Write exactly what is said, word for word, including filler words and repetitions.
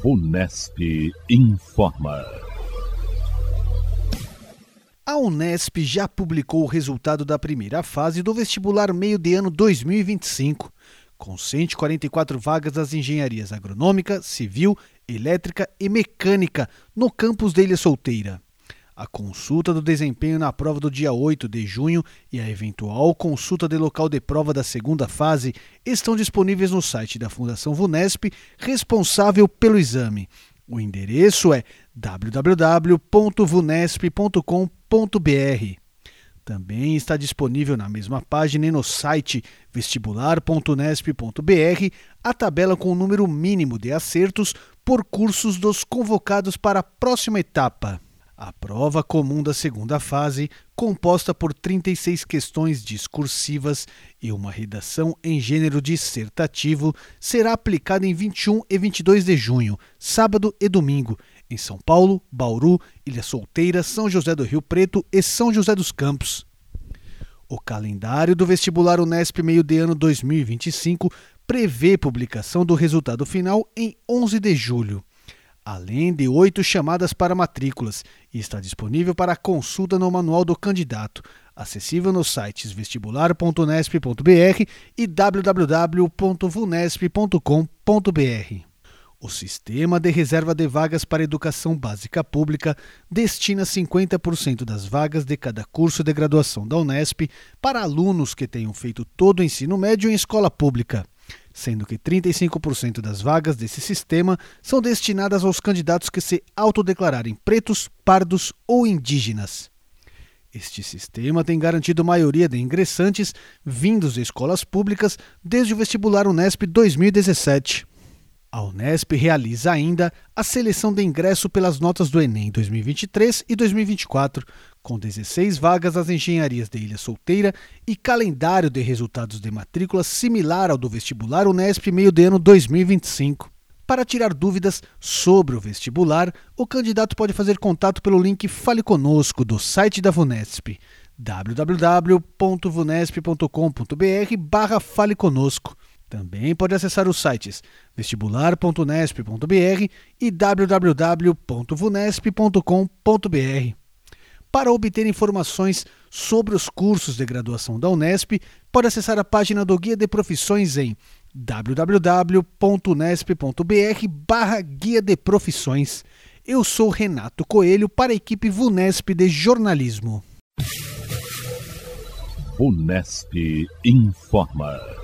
Unesp informa. A Unesp já publicou o resultado da primeira fase do vestibular meio de ano dois mil e vinte e cinco, com cento e quarenta e quatro vagas das engenharias agronômica, civil, elétrica e mecânica no campus de Ilha Solteira. A consulta do desempenho na prova do dia oito de junho e a eventual consulta de local de prova da segunda fase estão disponíveis no site da Fundação Vunesp, responsável pelo exame. O endereço é w w w ponto vunesp ponto com ponto b r. Também está disponível na mesma página e no site vestibular ponto unesp ponto b r a tabela com o número mínimo de acertos por cursos dos convocados para a próxima etapa. A prova comum da segunda fase, composta por trinta e seis questões discursivas e uma redação em gênero dissertativo, será aplicada em vinte e um e vinte e dois de junho, sábado e domingo, em São Paulo, Bauru, Ilha Solteira, São José do Rio Preto e São José dos Campos. O calendário do vestibular Unesp meio de ano dois mil e vinte e cinco prevê publicação do resultado final em onze de julho. Além de oito chamadas para matrículas, e está disponível para consulta no Manual do Candidato, acessível nos sites vestibular ponto unesp ponto b r e w w w ponto vunesp ponto com ponto b r. O Sistema de Reserva de Vagas para Educação Básica Pública destina cinquenta por cento das vagas de cada curso de graduação da Unesp para alunos que tenham feito todo o ensino médio em escola pública, sendo que trinta e cinco por cento das vagas desse sistema são destinadas aos candidatos que se autodeclararem pretos, pardos ou indígenas. Este sistema tem garantido maioria de ingressantes vindos de escolas públicas desde o vestibular Unesp dois mil e dezessete. A Unesp realiza ainda a seleção de ingresso pelas notas do Enem dois mil e vinte e três e dois mil e vinte e quatro, com dezesseis vagas nas engenharias de Ilha Solteira e calendário de resultados de matrícula similar ao do vestibular Unesp meio de ano dois mil e vinte e cinco. Para tirar dúvidas sobre o vestibular, o candidato pode fazer contato pelo link Fale Conosco do site da Vunesp, w w w ponto vunesp ponto com ponto b r barra Fale Conosco. Também pode acessar os sites vestibular ponto unesp ponto b r e w w w ponto vunesp ponto com ponto b r. Para obter informações sobre os cursos de graduação da Unesp, pode acessar a página do Guia de Profissões em w w w ponto unesp ponto b r barra Guia de Profissões. Eu sou Renato Coelho para a equipe Vunesp de Jornalismo. Unesp informa.